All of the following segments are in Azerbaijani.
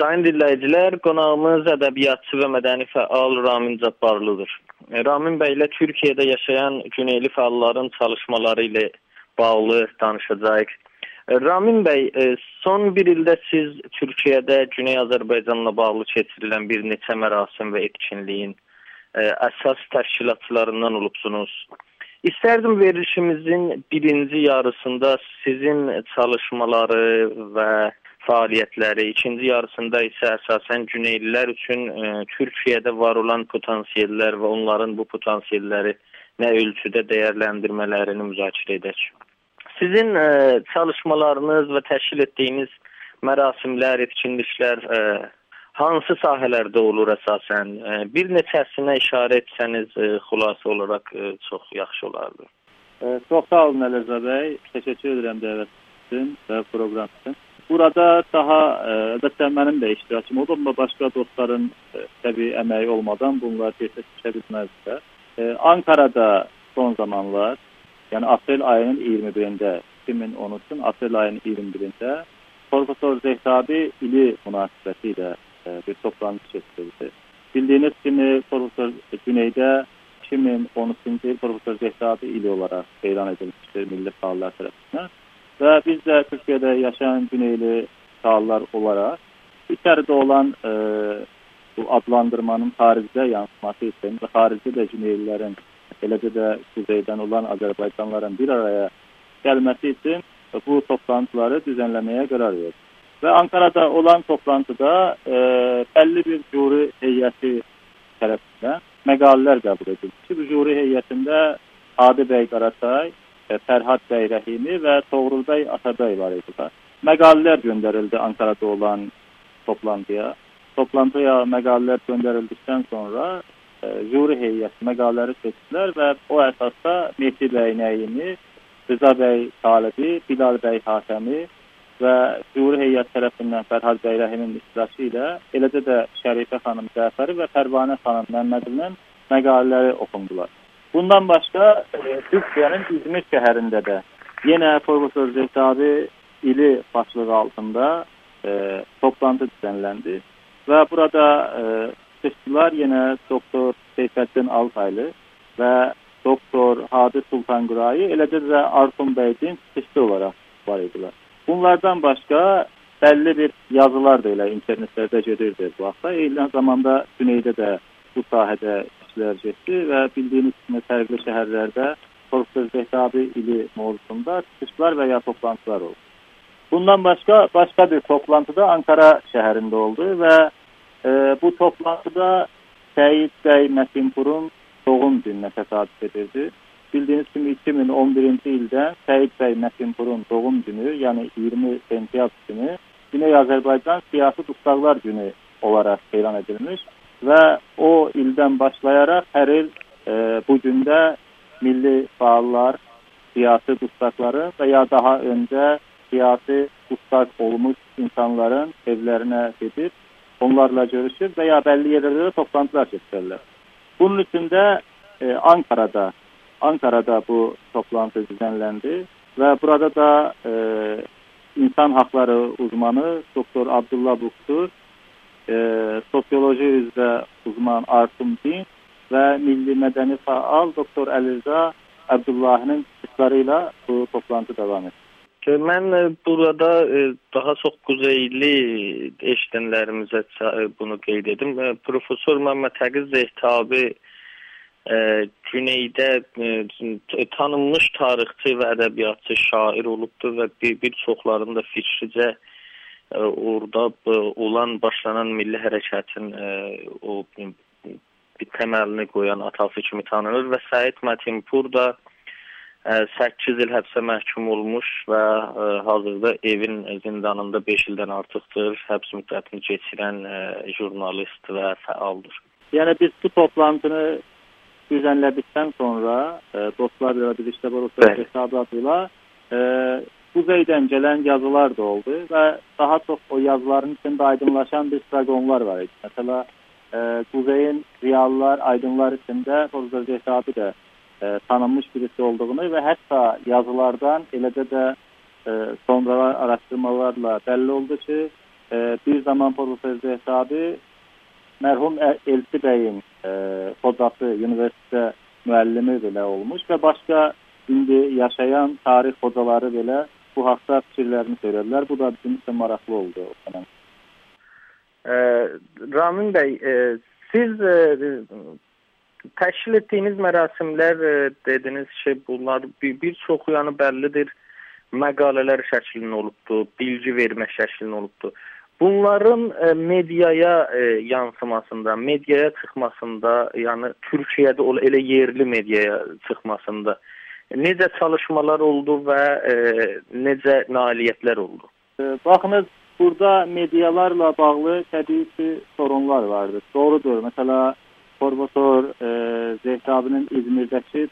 Sayın dinləyicilər, qonağımız ədəbiyyatçı və mədəni fəal Ramin Cabbarlıdır. Ramin bəylə Türkiyədə yaşayan güneyli fəalların çalışmaları ilə bağlı danışacağıq. Ramin bəy, son bir ildə siz Türkiyədə Güney Azərbaycanla bağlı keçirilən bir neçə mərasim və etkinliyin əsas təşkilatçılarından olubsunuz. İstərdim verilişimizin birinci yarısında sizin çalışmaları və fəaliyyətləri, ikinci yarısında isə əsasən Güneylilər üçün Türkiyədə var olan potansiyellər və onların bu potansiyelləri nə ölçüdə dəyərləndirmələrini müzakirə edək. Sizin çalışmalarınız və təşkil etdiyiniz mərasimlər, etkinliklər hansı sahələrdə olur əsasən? Bir neçəsinə işarə etsəniz xülasə olaraq çox yaxşı olardı. Çox sağ olun Əlirza bəy. Təşəkkür edirəm dəvət üçün və proqram üçün. Burada daha əlbəttə mənim də iştirakım oldu, amma başqa dostların təbii əməyi olmadan bunlar gerçək düşə bilməzsə. Ankara'da son zamanlar, yəni aprel ayının 21-də, 2013-ün aprel ayının 21-də Profesor Zehtabi ili münasibəti ilə bir toplantı keçirildi. Bildiyiniz kimi Profesor Güneydə 2013-cü il Profesor Zehtabi ili olaraq elan edilmişdir milli fəallar tərəfindən. Və biz də Türkiyədə yaşayan güneyli fəallar olaraq içəridə olan bu adlandırmanın xaricdə yansıması üçün və xaricdə də güneylilərin, eləcə də kuzeydən olan Azərbaycanlıların bir araya gəlməsi üçün bu toplantıları düzənləməyə qərar verdik. Və Ankara'da olan toplantıda bəlli bir juri heyəti tərəfindən məqalələr qəbul edildi. Bu juri heyətində Adi bəy Qarasay, Fərhad bəy Rəhimi və Toğrul bəy Atabəy var idilər. Məqalələr göndərildi Ankara'da olan toplantıya. Toplantıya məqalələr göndərildikdən sonra juri heyəti məqalələri seçdilər və o əsasda Mehdi bəy Nəyimi, Rıza bəy Talibi, Bilal bəy Hatəmi və juri heyəti tərəfindən Fərhad bəy Rəhimin iştirakı ilə eləcə də Şərifə xanım Cəfəri və Pərvanə xanım Məmmədinin məqalələri oxundular. Bundan başqa Türkiyənin İzmir şəhərində də yenə Profesor Zehtabi ili başlığı altında toplantı düzənləndi və burada çıxışçılar yenə Doktor Seyfəddin Altaylı və Doktor Hadi Sultanqurayi, eləcə də Artun bəydin çıxışçı olaraq var idilər. Bunlardan başqa bəlli bir yazılar da elə internetlərdə gedirdi bu vaxtda. Eyni zamanda Güneydə də bu sahədə getdi və bildiyiniz kimi fərqli şəhərlərdə Profesor Zehtabi ili mövzusunda çıxışlar və ya toplantılar oldu. Bundan başqa bir toplantıda Ankara şəhərində oldu və bu toplantıda Səid bəy Mətinpurun doğum gününə təsadüf edirdi. Bildiyiniz kimi 2011-ci ildə Səid bəy Mətinpurun doğum günü, yəni 20 sentyabr günü Güney Azərbaycan Siyasi Dustaqlar Günü olaraq elan edilmiş. Və o ildən başlayaraq hər il bu gündə milli fəallar, siyasi dustaqları və ya daha öncə siyasi dustaq olmuş insanların evlərinə gedib, onlarla görüşür və ya bəlli yerlərdə toplantılar keçirirlər. Bunun üçün də Ankara'da bu toplantı düzənləndi və burada da insan haqları uzmanı Doktor Abdullah Buxtur, sosioloji üzrə uzman Artum Din və milli mədəni fəal Doktor Əlirza Əbdullahinin çıxışları ilə bu toplantı davam edir. Mən burada daha çox quzeyli eşidənlərimizə bunu qeyd edim. Profesor Məmməd Həqiq Zehtabi Güneydə tanınmış tarixçi və ədəbiyyatçı şair olubdur və bir çoxlarının da fikricə orada olan başlanan milli hərəkətin o bir təməlini qoyan atası kimi tanınır və Səid Mətinpur da 8 il həbsə məhkum olmuş və hazırda evin zindanında 5 ildən artıqdır həbs müddətini keçirən jurnalist və fəaldır. Yəni biz bu toplantını düzənlədikdən sonra dostlar ilə birlikdə Profesor Zehtabi adıyla Kuzeydən gələn yazılar da oldu və daha çox o yazıların içində aydınlaşan bir stragonlar var idi. Məsələ, Kuzeyin reallar, aydınlar içində Profesor Zehtabi də tanınmış birisi olduğunu və hətta yazılardan eləcə də sonralar araşdırmalarla bəlli oldu ki, bir zaman Profesör Zehzabi mərhum Elçi bəyin hocası, universitet müəllimi belə olmuş və başqa indi yaşayan tarix hocaları belə bu haqda fikirlərini söylədilər. Bu da bizim üçün maraqlı oldu. Ramin bəy, siz təşkil etdiyiniz mərasimlər dediniz ki, bunlar bir çoxu yəni bəllidir, məqalələr şəklində olubdu, bilgi vermə şəklində olubdu. Bunların mediaya yansımasında, mediaya çıxmasında, yəni Türkiyədə elə yerli mediaya çıxmasında necə çalışmalar oldu və necə nailiyyətlər oldu? Baxınız, burada medialarla bağlı təbii ki, sorunlar vardır. Doğrudur. Mesela Profesör Zehzabi'nin İzmir'deki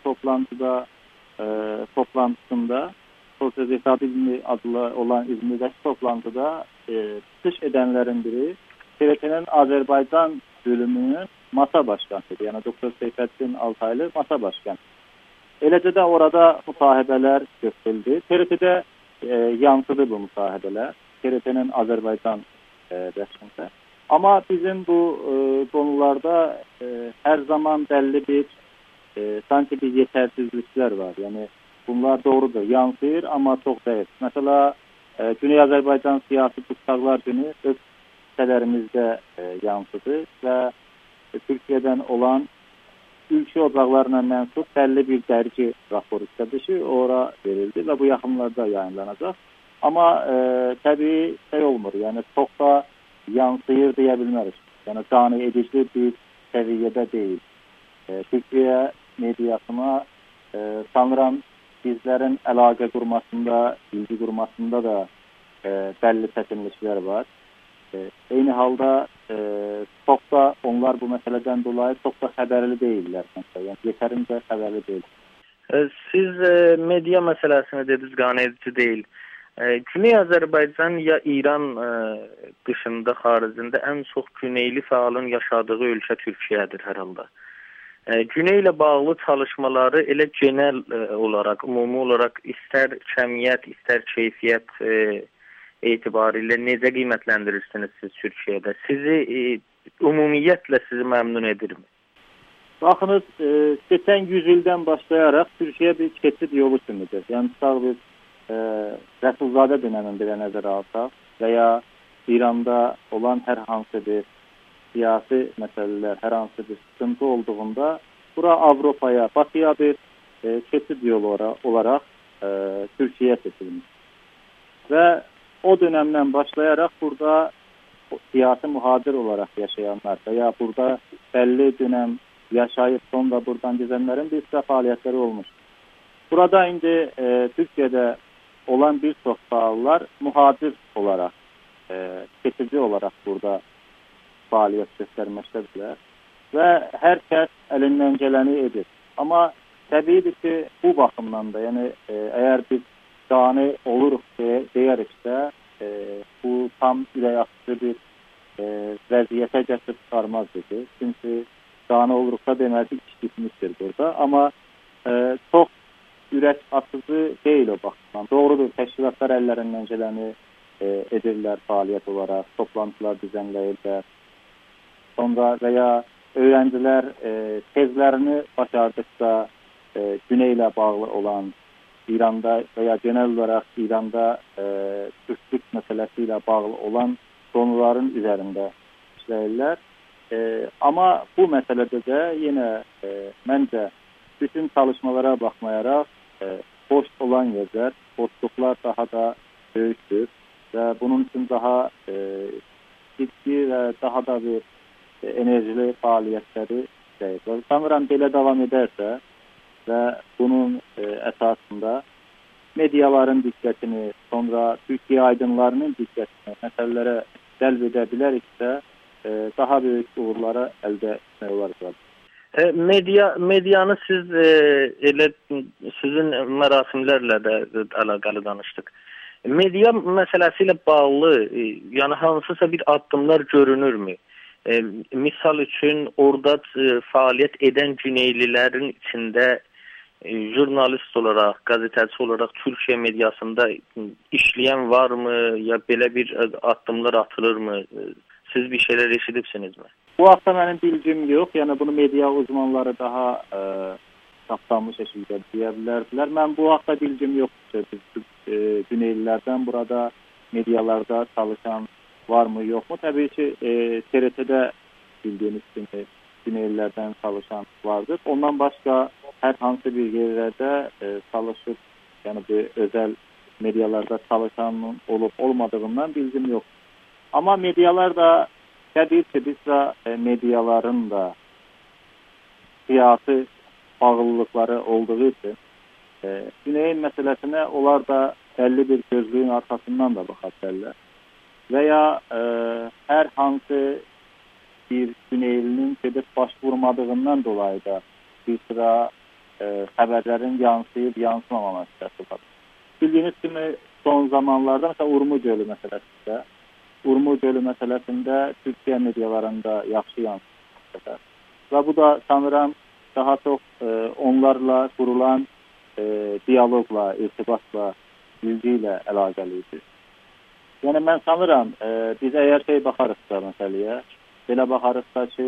toplantısında Profesör Zehzabi adlı olan İzmir'deki toplantıda çıkış edenlerin biri TRT'nin Azerbaycan bölümünün masa başkanıydı. Yani Doktor Seyfettin Altaylı masa başkanı. Eləcə də orada müsahibələr göstərildi. TRT-də yansıdı bu müsahibələr. TRT-nin Azərbaycan rəsmində. Amma bizim bu konularda hər zaman bəlli bir sanki bir yetersizliklər var. Yəni bunlar doğrudur, yansıyır, amma çox deyil. Mesela Güney Azərbaycan Siyasi Tutsaqlar Günü öz sitələrimizdə yansıdı və Türkiyədən olan ülke ocaqlarına mənsub bəlli bir dərgi raporu istədişi ora verildi və bu yaxınlarda yayınlanacaq. Amma təbii şey olmur, yəni çox da yansıyır deyə bilmərik. Yəni cani edici bir səviyyədə deyil. Türkiyə mediasına sanıram bizlərin əlaqə qurmasında, bilgi qurmasında da bəlli çətinliklər var. Eyni halda çok da onlar bu meseleden dolayı çok da xəbərli değiller. Yani yeterince xəbərli değil. Siz medya meselesini dediniz, qane edici değil. Güney Azərbaycan ya İran dışında, xaricində ən çox güneyli fəalın yaşadığı ölkə Türkiyədir hər halda. Güney ilə bağlı çalışmaları elə genel olarak, ümumi olarak istər kəmiyyət, istər keyfiyyət etibariyle necə qiymətləndirirsiniz siz Türkiyədə? Sizi ümumiyyətlə sizi məmnun edirmi? Baxınız, geçen 100 ildən başlayaraq Türkiyə bir keçid yolu kimidir. Yəni sağ bir Rəsulzadə dönəmində də nəzərə alsaq və ya İranda olan hər hansı bir siyasi məsələlər, hər hansı bir sıkıntı olduğunda bura Avropaya, Batıya bir keçid yolu olarak Türkiyə seçilmiş. Və o dönemden başlayarak burada siyasi muhacir olarak yaşayanlar veya burada belli dönem yaşayıp sonra buradan gezenlerin bir sıra faaliyetleri olmuş. Burada indi Türkiye'de olan birçok faallar muhacir olarak, geçici olarak burada faaliyet göstermektedirler. Ve herkes elinden geleni edir. Ama tabiidir ki bu bakımdan da yani eğer biz cani oluruq deyəriksə, bu tam ürək açıcı bir vəziyyətə gətirib çıxarmaz dedi. Çünki cani oluruqsa deməli iş bitmişdir burada. Amma çox ürək açıcı deyil o baxımdan. Doğrudur, təşkilatlar əllərindən gələni edirlər fəaliyyət olaraq, toplantılar düzənləyirlər. Sonra və ya öğrencilər tezlərini başardıqda Güney ilə bağlı olan İranda veya genel olarak İranda Türklük meselesiyle bağlı olan konuların üzerinde işləyirlər. Ama bu meselede de yine bence bütün çalışmalara bakmayarak boş olan yerler, boşluklar daha da büyüktür ve bunun için daha ciddi ve daha da bir enerjili faaliyetleri işləyirlər. Sanıram belə devam ederse ve bunun esasında medyaların dikkatini, sonra Türkiye aydınlarının dikkatini meselelere cəlb edə biləriksə, daha büyük uğurlara əldə etmək olar. Medianı siz sizin mərasimlərlə də əlaqəli danışdıq. Medya məsələsiyle bağlı, yəni hansısa bir addımlar görünürmü? Misal üçün orada faaliyet eden Güneylilerin içinde jurnalist olaraq, gazetəçi olaraq Türkiyə mediasında işləyən varmı, ya belə bir addımlar atılırmı? Siz bir şeyler eşidibsinizmi? Bu haqda mənim bilgim yox. Yəni bunu media uzmanları daha saptanmış şəkildə deyə bilərdilər. Mən bu haqda bilgim yoxdur. Güneylilərdən burada medialarda çalışan varmı, yoxmu? Təbii ki, TRT-də bildiyiniz kimi Güneylilərdən çalışan vardır. Ondan başqa hər hansı bir yerlərdə çalışıb, yəni bu özəl medialarda çalışan olub-olmadığından bilgim yoxdur. Amma medialar da təbii ki, bizdə mediaların da siyasi bağlılıkları olduğu için Güneyin məsələsinə onlar da bəlli bir gözlüyün arkasından da baxa bilərlər. Və ya hər hansı bir Güneylinin gedib baş vurmadığından dolayı da bir sıra xəbərlərin yansıyıb yansımaması var. Bildiyiniz kimi son zamanlarda mesela Urmu gölü məsələsində Türkiyə medialarında yaxşı yansıdır. Və bu da sanıram daha çox onlarla kurulan diyalogla, irtibatla, bilgi ilə əlaqəlidir. Yəni mən sanıram biz əgər baxarıqsa məsələyə, belə baxarıqsa ki,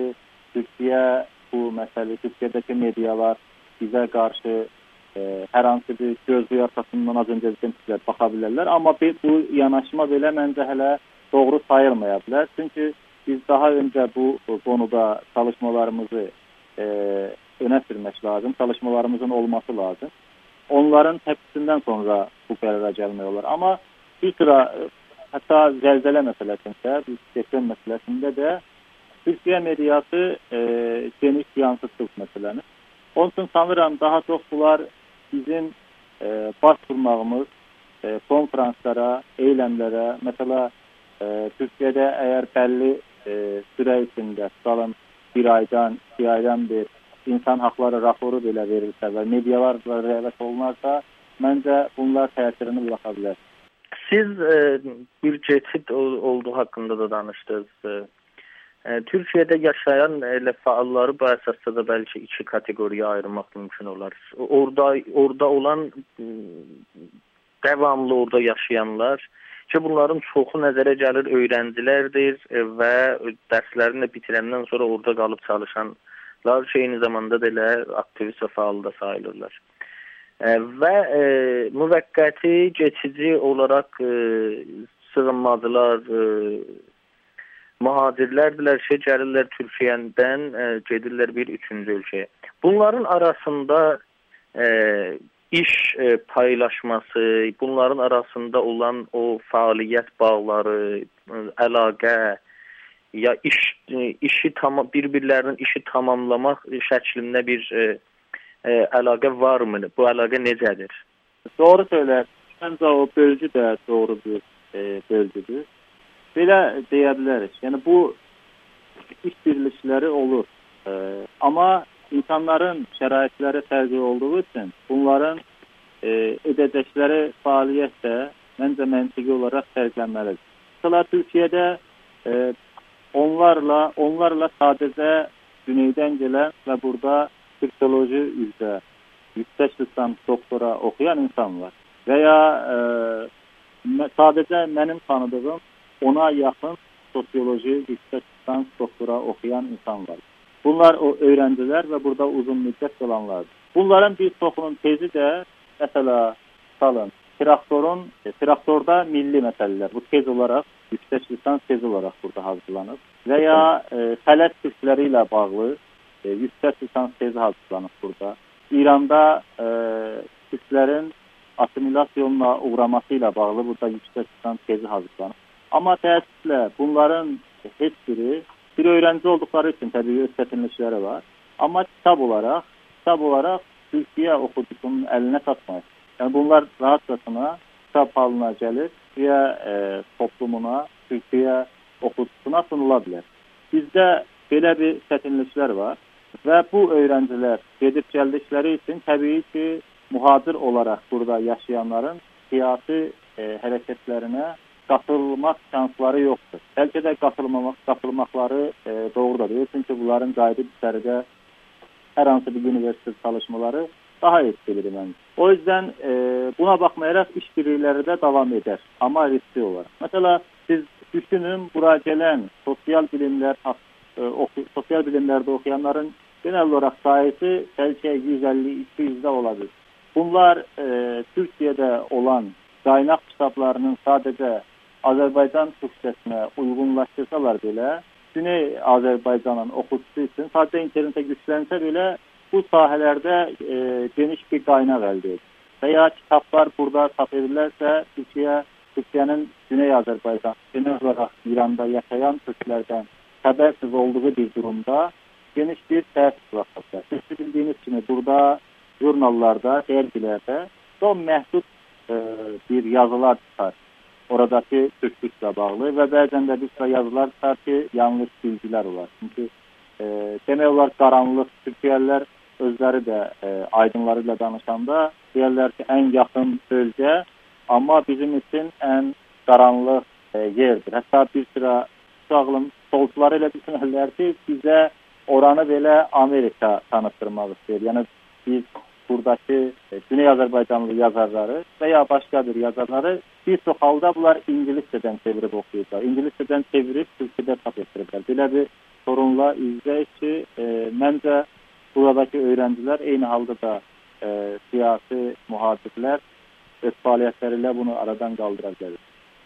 Türkiyədəki medialar bizə qarşı hər hansı bir gözlük arxasından az öncə baxa bilərlər. Amma bu yanaşma belə məncə hələ doğru sayılmaya bilər. Çünki biz daha öncə bu konuda çalışmalarımızı öne sürmək lazım, çalışmalarımızın olması lazım. Onların tepkisindən sonra bu qərara gəlmək olar. Amma bir sıra, hətta zəlzələ məsələsində, deprem məsələsində də Türkiyə mediası geniş yansıtdı məsələni. Onun üçün sanıram daha çox bunlar bizim baş vurmağımız konferanslara, eylemlərə, mesela Türkiye'de eğer belli süre içinde, salın bir aydan, 2 aydan bir insan hakları raporu belə verilsə və medialarla rəvət olunarsa, məncə bunlar təsirini bırakabilir. Siz bir geçid olduğu hakkında da danışdınız. Türkiye'de yaşayan faalları bu əsasda da belki 2 kategoriya ayırmak mümkün olar. Orada olan devamlı orada yaşayanlar ki, bunların çoxu nəzərə gəlir öğrencilərdir və dərslərini bitirəndən sonra orada qalıb çalışanlar ki, eyni zamanda da elə aktivist və faalda sayılırlar. Və müvəqqəti, geçici olaraq sığınmacılar, mühacirlərdirlər ki, gəlirlər Türkiyədən, gedirlər bir 3-cü ölkəyə. Bunların arasında iş paylaşması, bunların arasında olan o fəaliyyət bağları, əlaqə ya bir-birlərinin işi tamamlamaq şəklində bir əlaqə varmı? Bu əlaqə necədir? Doğru söylər. Məncə o bölgü də doğru bir bölgüdür. Belə deyə bilərik. Yəni bu iş birlikləri olur. Amma insanların şəraitləri fərqli olduğu üçün bunların edəcəkləri fəaliyyət də məncə məntiqi olaraq fərqlənməlidir. Mesela Türkiyədə onlarla sadəcə güneydən gələn və burada psikoloji üzrə yüksək lisans doktora oxuyan insan var. Və ya sadəcə mənim tanıdığım 10'a yaxın sosyoloji yüksək lisans doktora oxuyan insan var. Bunlar o öğrenciler ve burada uzun müddət qalanlardır. Bunların bir çoxunun tezi də mesela salın, traktorda milli məsələlər. Bu tez olarak, yüksək lisans tez olarak burada hazırlanır. Və ya xələt türkləri ilə bağlı yüksək lisans tezi hazırlanır burada. İranda türklərin asimilasyonla uğraması ilə bağlı burada yüksək lisans tezi hazırlanır. Amma təəssüflə bunların heç biri bir öğrenci oldukları için tabii öz çətinlikləri var. Amma kitab olarak Türkiyə oxucusunun əlinə çatmayır. Yəni bunlar rahatçasına kitab halına gəlir və toplumuna, Türkiyə oxucusuna sunula bilər. Bizdə belə bir çətinliklər var və bu öğrenciler gedib gəldikləri için tabii ki muhacir olarak burada yaşayanların siyasi hərəkətlərinə qatılmaq şansları yoxdur. Bəlkə də qatılmaqları doğru da deyil. Çünki bunların qayıdıb içəridə hər hansı bir universitet çalışmaları daha etkilidir məncə. O yüzden buna bakmayarak işbirlikleri de devam eder ama riskli olarak. Mesela siz düşünün buraya gelen sosyal bilimlerde okuyanların genel olarak sayısı belki 150-200'de olabilir. Bunlar Türkiye'de olan kaynak kitaplarının sadece Azerbaycan Türkçesine uygunlaştırsalar bile Güney Azerbaycan'ın okutusu için sadece internete güçlense bile bu sahelerde geniş bir kaynak elde edilir. Veya kitaplar burada sap edilirse Türkiye'nin Güney Azerbaycan, genel olarak İran'da yaşayan Türklerden habersiz olduğu bir durumda geniş bir tesir bırakacak. Siz bildiğiniz gibi burada jurnallarda, dergilerde son mehdut bir yazılar çıkar. Oradaki Türklükle bağlı ve bazen de bir sıra yazılar çıkar ki yanlış bilgiler var. Çünkü genel olarak karanlık Türkiye'liler özleri de aydınlarıyla danışanda diyorlar ki en yakın bölge ama bizim için en karanlık yerdir. Hatta bir sıra uşağın solcularıyla düşünürler ki bize oranı böyle Amerika tanıtırmak istiyor. Yani biz buradaki Güney Azerbaycanlı yazarları veya başka bir yazarları birçok halda bunlar İngilizceden çevirip okuyorlar. İngilizceden çevirip Türkçe'de çap ettirirler. Böyle bir sorunla izleyiş ki bence buradaki öğrenciler aynı halde da siyasi muhabirler ve faaliyetleriyle bunu aradan kaldırabilir.